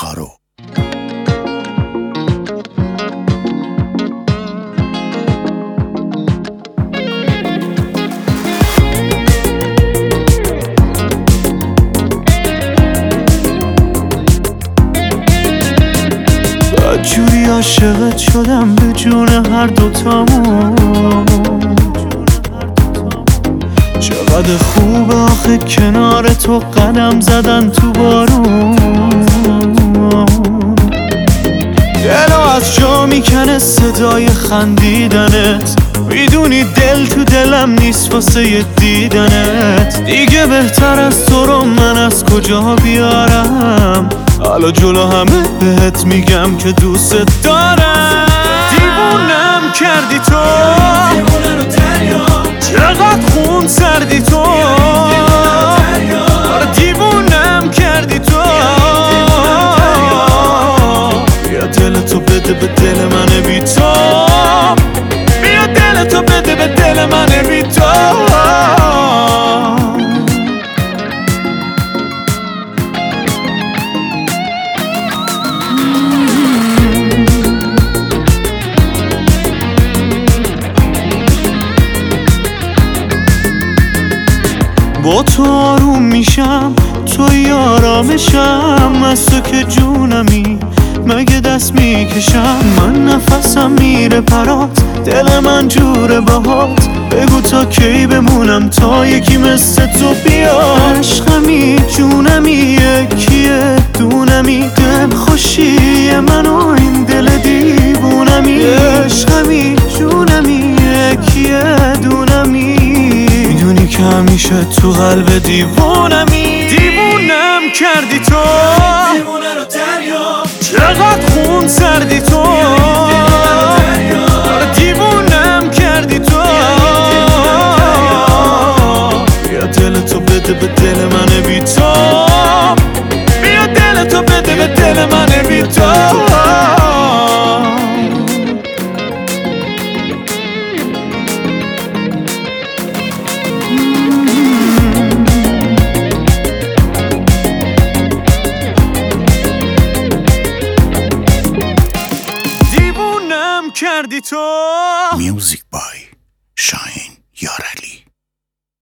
ها رو. جوری عاشقت شدم به جون هر دوتامون، چقدر خوب آخه کنار تو قدم زدن تو بارون. دلو از جا میکنه صدای خندیدنت، میدونی دل تو دلم نیست واسه دیدنت. دیگه بهتر از تو رو من از کجا بیارم، حالا جلو همه بهت میگم که دوست دارم. دیوونم کردی تو، چقدر خون سردی تو، دیوونم کردی تو. بیا دل تو بده به دل من بی تو، بیا دل تو بده به دل من بی تو. با تو آروم میشم، توی آرامشم، از تو که جونمی مگه دست میکشم. من نفسم میره پرات، دل من جوره باهات، بگو تا کی بمونم تا یکی مثل تو بیاد. عشقمی جونمی یکیه دونمی، دل خوشی من و این دل دیوونمی. عشقمی جونمی یکیه دونمی، میدونی که همیشه تو قلب دیوونمی. دیوونم کردی تو، دیوونه رو دریا، چقدر خون سردی تو، دیوونم کردی تو. بیا دل تو بده به دل من بی تو، بیا دل تو بده به دل من بی تو. کردی تو. میوزیک بای شاهین یارعلی.